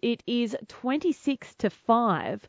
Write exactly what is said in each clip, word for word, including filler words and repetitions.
It is twenty-six to five.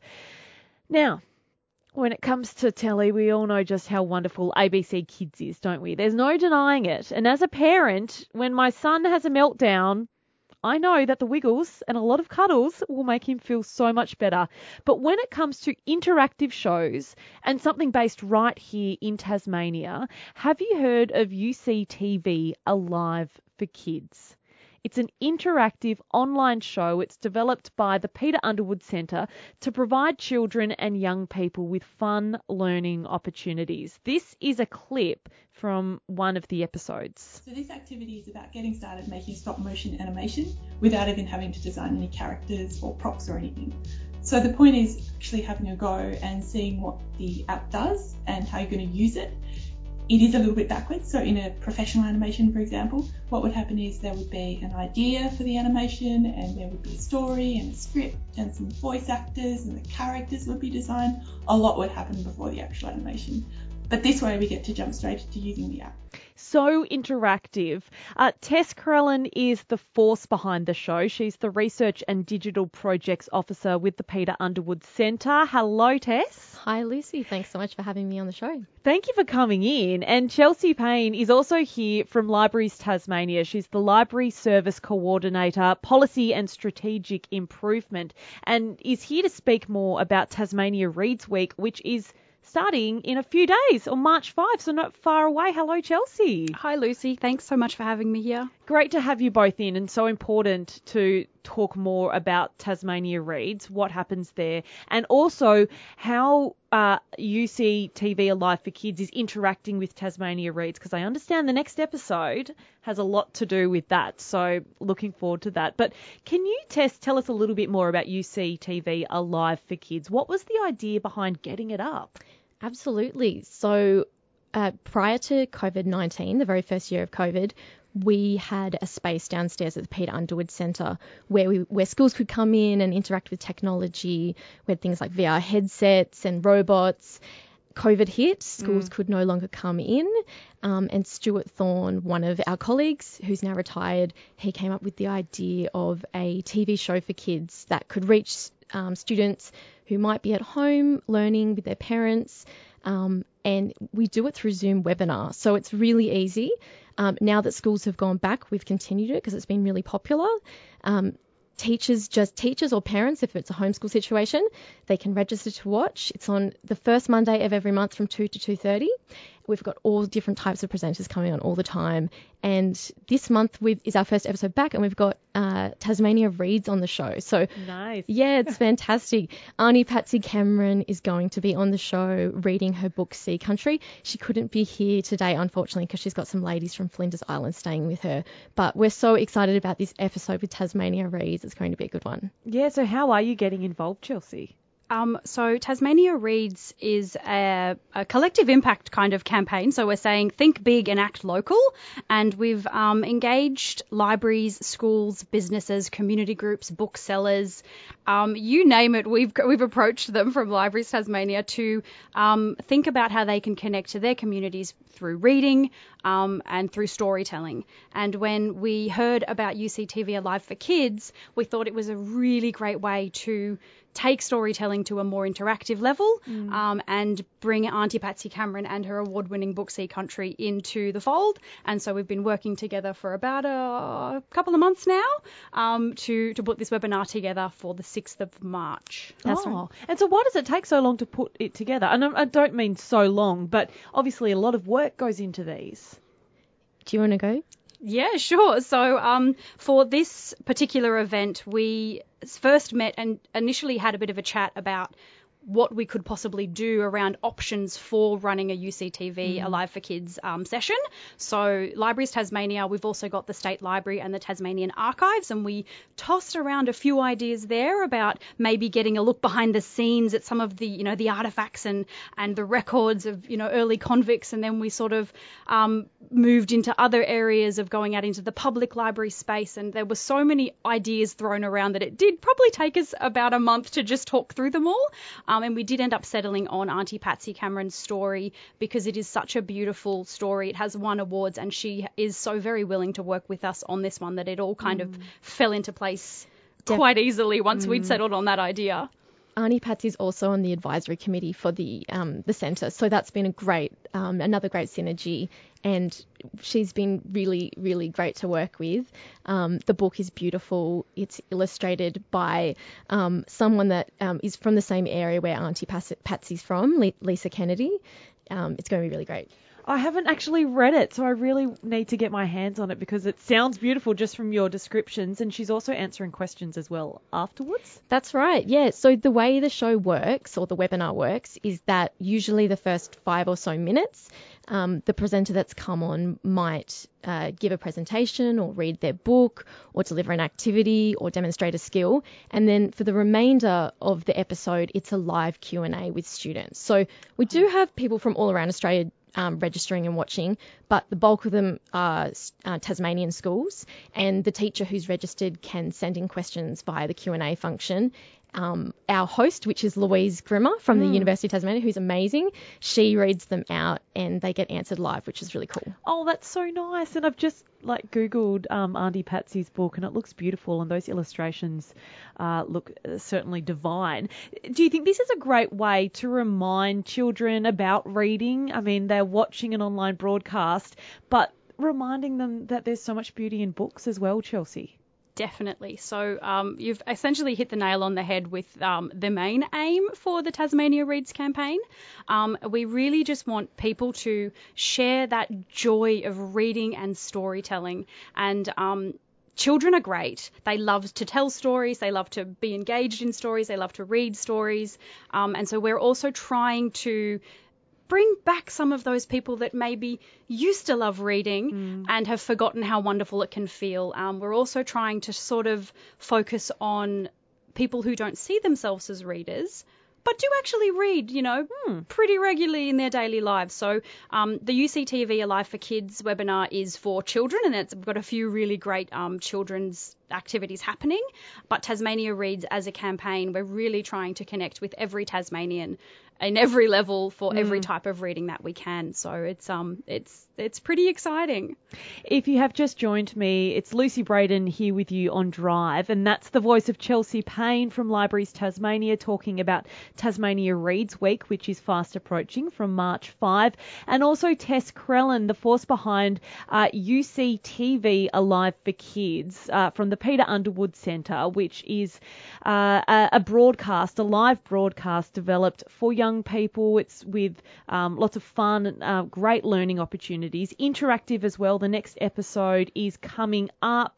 Now, when it comes to telly, we all know just how wonderful A B C Kids is, don't we? There's no denying it. And as a parent, when my son has a meltdown, I know that the Wiggles and a lot of cuddles will make him feel so much better. But when it comes to interactive shows and something based right here in Tasmania, have you heard of U C T V Alive for Kids? It's an interactive online show. It's developed by the Peter Underwood Centre to provide children and young people with fun learning opportunities. This is a clip from one of the episodes. So this activity is about getting started making stop motion animation without even having to design any characters or props or anything. So the point is actually having a go and seeing what the app does and how you're going to use it. It is a little bit backwards. So in a professional animation, for example, what would happen is there would be an idea for the animation and there would be a story and a script and some voice actors and the characters would be designed. A lot would happen before the actual animation. But this way we get to jump straight into using the app. So interactive. Uh, Tess Krellen is the force behind the show. She's the Research and Digital Projects Officer with the Peter Underwood Centre. Hello, Tess. Hi, Lucy. Thanks so much for having me on the show. Thank you for coming in. And Chelsea Payne is also here from Libraries Tasmania. She's the Library Service Coordinator, Policy and Strategic Improvement, and is here to speak more about Tasmania Reads Week, which is starting in a few days, on March fifth, so not far away. Hello, Chelsea. Hi, Lucy. Thanks so much for having me here. Great to have you both in, and so important to talk more about Tasmania Reads, what happens there, and also how uh, U C T V Alive for Kids is interacting with Tasmania Reads, because I understand the next episode has a lot to do with that, so looking forward to that. But can you, Tess, tell us a little bit more about U C T V Alive for Kids? What was the idea behind getting it up? Absolutely. So uh, prior to COVID nineteen, the very first year of COVID, we had a space downstairs at the Peter Underwood Centre where we where schools could come in and interact with technology. We had things like V R headsets and robots. COVID hit, schools mm. could no longer come in, um, and Stuart Thorne, one of our colleagues who's now retired, he came up with the idea of a T V show for kids that could reach um, students who might be at home learning with their parents, um, and we do it through Zoom webinar. So it's really easy. Um, now that schools have gone back, we've continued it because it's been really popular. Um, Teachers, just teachers or parents, if it's a homeschool situation, they can register to watch. It's on the first Monday of every month from two to two thirty. We've got all different types of presenters coming on all the time. And this month we've, is our first episode back, and we've got uh, Tasmania Reads on the show. So nice. Yeah, it's fantastic. Auntie Patsy Cameron is going to be on the show reading her book Sea Country. She couldn't be here today, unfortunately, because she's got some ladies from Flinders Island staying with her. But we're so excited about this episode with Tasmania Reads. It's going to be a good one. Yeah, so how are you getting involved, Chelsea? Um, so Tasmania Reads is a, a collective impact kind of campaign. So we're saying think big and act local. And we've um, engaged libraries, schools, businesses, community groups, booksellers, um, you name it. We've we've approached them from Libraries Tasmania to um, think about how they can connect to their communities through reading um, and through storytelling. And when we heard about U C T V Alive for Kids, we thought it was a really great way to take storytelling to a more interactive level mm. um, and bring Auntie Patsy Cameron and her award-winning book Sea Country into the fold. And so we've been working together for about a couple of months now um, to, to put this webinar together for the sixth of March. That's oh, right. And so why does it take so long to put it together? And I don't mean so long, but obviously a lot of work goes into these. Do you want to go? Yeah, sure. So um, for this particular event, we first met and initially had a bit of a chat about what we could possibly do around options for running a U C T V mm. Alive for Kids um, session. So Libraries Tasmania, we've also got the State Library and the Tasmanian Archives, and we tossed around a few ideas there about maybe getting a look behind the scenes at some of the, you know, the artefacts and, and the records of, you know, early convicts. And then we sort of um, moved into other areas of going out into the public library space. And there were so many ideas thrown around that it did probably take us about a month to just talk through them all. Um, and we did end up settling on Auntie Patsy Cameron's story because it is such a beautiful story. It has won awards, and she is so very willing to work with us on this one that it all kind mm. of fell into place Def- quite easily once Mm. we'd settled on that idea. Auntie Patsy's also on the advisory committee for the um, the centre, so that's been a great, um, another great synergy, and she's been really, really great to work with. Um, the book is beautiful. It's illustrated by um, someone that um, is from the same area where Auntie Patsy's from, Le- Lisa Kennedy. Um, it's going to be really great. I haven't actually read it, so I really need to get my hands on it because it sounds beautiful just from your descriptions, and she's also answering questions as well afterwards. That's right, yeah. So the way the show works, or the webinar works, is that usually the first five or so minutes, um, the presenter that's come on might uh, give a presentation or read their book or deliver an activity or demonstrate a skill. And then for the remainder of the episode, it's a live Q and A with students. So we do have people from all around Australia Um, registering and watching, but the bulk of them are uh, Tasmanian schools, and the teacher who's registered can send in questions via the Q and A function. Um, our host, which is Louise Grimmer from the University of Tasmania, who's amazing, she reads them out and they get answered live, which is really cool. Oh, that's so nice. And I've just like Googled um, Auntie Patsy's book, and it looks beautiful, and those illustrations uh, look uh, certainly divine. Do you think this is a great way to remind children about reading? I mean, they're watching an online broadcast, but reminding them that there's so much beauty in books as well, Chelsea. Definitely. So um, you've essentially hit the nail on the head with um, the main aim for the Tasmania Reads campaign. Um, we really just want people to share that joy of reading and storytelling. And um, children are great. They love to tell stories. They love to be engaged in stories. They love to read stories. Um, and so we're also trying to bring back some of those people that maybe used to love reading mm. and have forgotten how wonderful it can feel. Um, we're also trying to sort of focus on people who don't see themselves as readers, but do actually read, you know, hmm. pretty regularly in their daily lives. So um, the U C T V Alive for Kids webinar is for children, and it's got a few really great um, children's activities happening. But Tasmania Reads as a campaign, we're really trying to connect with every Tasmanian in every level for mm. every type of reading that we can. So it's um it's it's pretty exciting. If you have just joined me, it's Lucy Braden here with you on Drive, and that's the voice of Chelsea Payne from Libraries Tasmania talking about Tasmania Reads Week, which is fast approaching from March fifth, and also Tess Crellin, the force behind uh, U C T V Alive for Kids uh, from the Peter Underwood Centre, which is uh, a, a broadcast, a live broadcast developed for young people. It's with um, lots of fun, uh, great learning opportunities, interactive as well. The next episode is coming up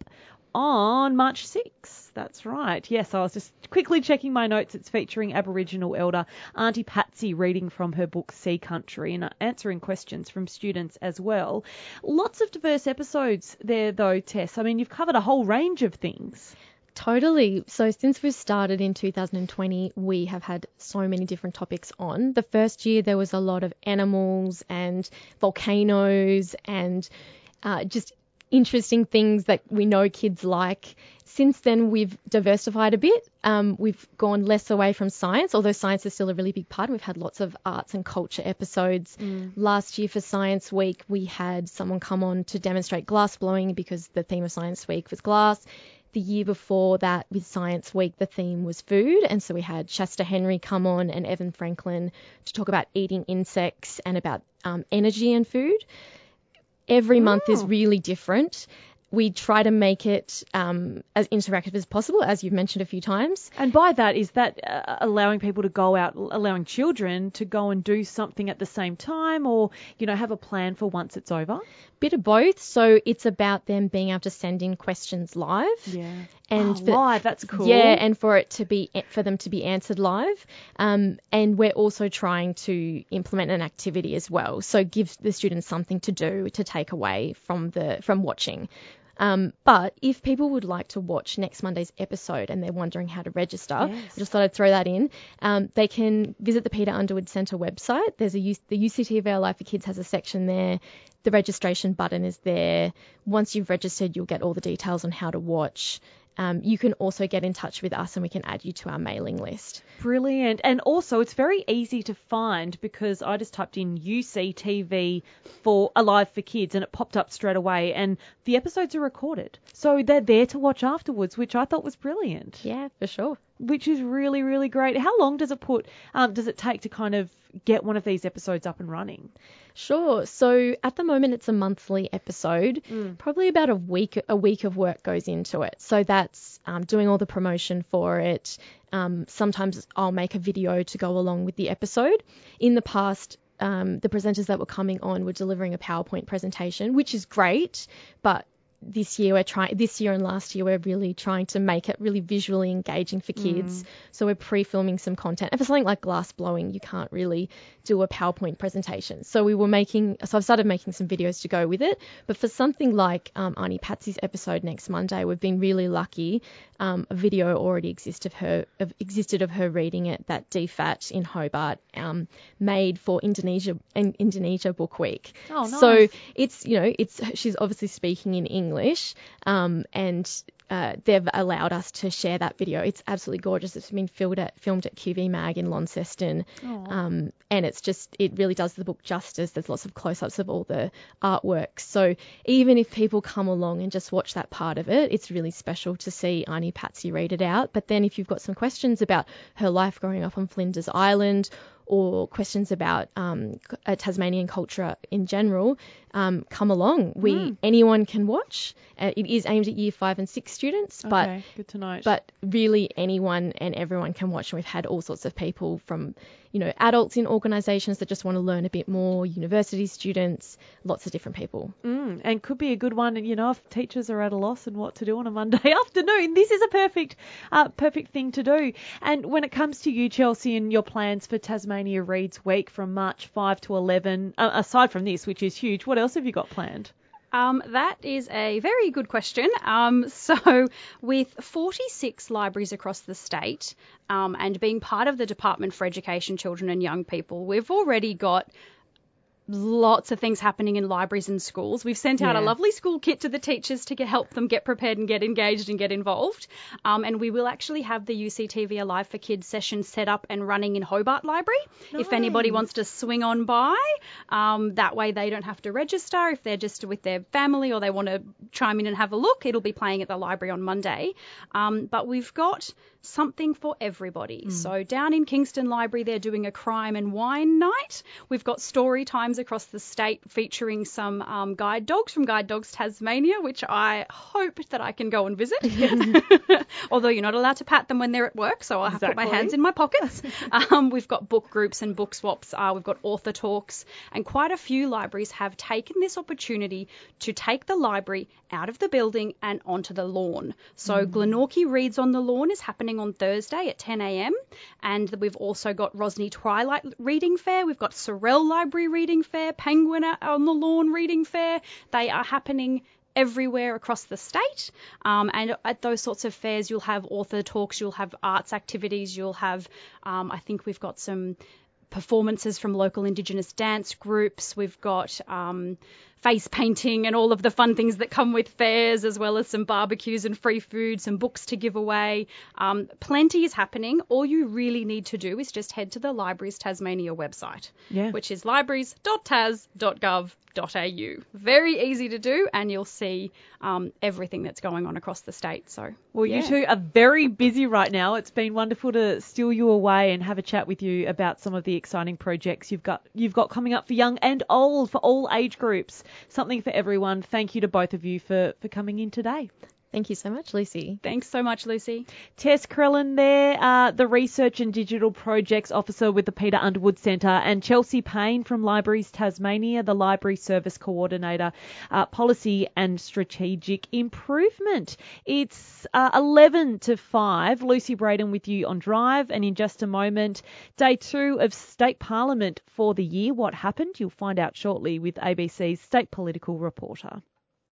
on March sixth. That's right. Yes, I was just quickly checking my notes. It's featuring Aboriginal elder Auntie Patsy reading from her book Sea Country and answering questions from students as well. Lots of diverse episodes there though, Tess. I mean, you've covered a whole range of things. Totally. So since we started in two thousand twenty, we have had so many different topics on. The first year there was a lot of animals and volcanoes and uh, just interesting things that we know kids like. Since then, we've diversified a bit. Um, we've gone less away from science, although science is still a really big part. We've had lots of arts and culture episodes. Mm. Last year for Science Week, we had someone come on to demonstrate glass blowing because the theme of Science Week was glass. The year before that, with Science Week, the theme was food. And so we had Shasta Henry come on and Evan Franklin to talk about eating insects and about um, energy and food. Every month oh. is really different. We try to make it um, as interactive as possible, as you've mentioned a few times. And by that, is that uh, allowing people to go out, allowing children to go and do something at the same time, or, you know, have a plan for once it's over? Bit of both. So it's about them being able to send in questions live. Yeah. And oh, for, live, that's cool. Yeah, and for it to be for them to be answered live. Um, and we're also trying to implement an activity as well. So give the students something to do to take away from the from watching. Um, but if people would like to watch next Monday's episode and they're wondering how to register, yes. I just thought I'd throw that in. Um, they can visit the Peter Underwood Centre website. There's a U- the U C T V Live for Kids has a section there. The registration button is there. Once you've registered, you'll get all the details on how to watch. um, you can also get in touch with us and we can add you to our mailing list. Brilliant. And also, it's very easy to find because I just typed in U C T V for Alive for Kids and it popped up straight away. And the episodes are recorded. So they're there to watch afterwards, which I thought was brilliant. Yeah, for sure. Which is really, really great. How long does it put, um, does it take to kind of get one of these episodes up and running? Sure. So at the moment it's a monthly episode. Mm. Probably about a week a week of work goes into it. So that's um, doing all the promotion for it. Um, sometimes I'll make a video to go along with the episode. In the past, um, the presenters that were coming on were delivering a PowerPoint presentation, which is great, but this year we're trying this year and last year we're really trying to make it really visually engaging for kids. Mm. So we're pre-filming some content. And for something like glass blowing, you can't really do a PowerPoint presentation. So we were making so I've started making some videos to go with it. But for something like um, Auntie Patsy's episode next Monday, we've been really lucky. Um, a video already existed of her of, existed of her reading it, that D FAT in Hobart, um, made for Indonesia and Indonesia Book Week. Oh, nice. So it's you know it's she's obviously speaking in English, um, and uh, they've allowed us to share that video. It's absolutely gorgeous. It's been filmed at filmed at Q V Mag in Launceston, um, and it's just it really does the book justice. There's lots of close-ups of all the artwork. So even if people come along and just watch that part of it, it's really special to see Auntie Patsy read it out. But then if you've got some questions about her life growing up on Flinders Island, or questions about um, Tasmanian culture in general, um, come along. We mm. anyone can watch. Uh, it is aimed at year five and six students, but okay, good to know. But really anyone and everyone can watch. And we've had all sorts of people from, you know, adults in organisations that just want to learn a bit more, university students, lots of different people. Mm, and could be a good one. You know, if teachers are at a loss and what to do on a Monday afternoon, this is a perfect, uh, perfect thing to do. And when it comes to you, Chelsea, and your plans for Tasmania Reads Week from March fifth to eleven, uh, aside from this, which is huge, what else have you got planned? Um, that is a very good question. Um, so with forty-six libraries across the state, um, and being part of the Department for Education, Children and Young People, we've already got lots of things happening in libraries and schools. We've sent out yeah. a lovely school kit to the teachers to get, help them get prepared and get engaged and get involved. Um, and we will actually have the U C T V Alive for Kids session set up and running in Hobart Library. Nice. If anybody wants to swing on by, um, that way they don't have to register. If they're just with their family or they want to chime in and have a look, it'll be playing at the library on Monday. Um, but we've got something for everybody. Mm. So down in Kingston Library, they're doing a crime and wine night. We've got story times across the state featuring some um, guide dogs from Guide Dogs Tasmania, which I hope that I can go and visit. Although you're not allowed to pat them when they're at work, so I'll have exactly. to put my hands in my pockets. um, we've got book groups and book swaps. Uh, we've got author talks, and quite a few libraries have taken this opportunity to take the library out of the building and onto the lawn. So mm. Glenorchy Reads on the Lawn is happening on Thursday at ten a.m. and we've also got Rosny Twilight Reading Fair. We've got Sorell Library Reading Fair, Penguin on the Lawn Reading Fair. They are happening everywhere across the state, um, and at those sorts of fairs you'll have author talks, you'll have arts activities, you'll have um, I think we've got some performances from local Indigenous dance groups. We've got um, face painting and all of the fun things that come with fairs, as well as some barbecues and free food, some books to give away. Um, plenty is happening. All you really need to do is just head to the Libraries Tasmania website, yeah. which is libraries dot tas dot gov dot a u. Very easy to do, and you'll see um, everything that's going on across the state. So, well, yeah. You two are very busy right now. It's been wonderful to steal you away and have a chat with you about some of the exciting projects you've got you've got coming up for young and old, for all age groups. Something for everyone. Thank you to both of you for, for coming in today. Thank you so much, Lucy. Thanks so much, Lucy. Tess Crellin there, uh, the Research and Digital Projects Officer with the Peter Underwood Centre, and Chelsea Payne from Libraries Tasmania, the Library Service Coordinator, uh, Policy and Strategic Improvement. It's uh, eleven to five. Lucy Braden with you on Drive, and in just a moment, day two of State Parliament for the year. What happened? You'll find out shortly with A B C's State Political Reporter.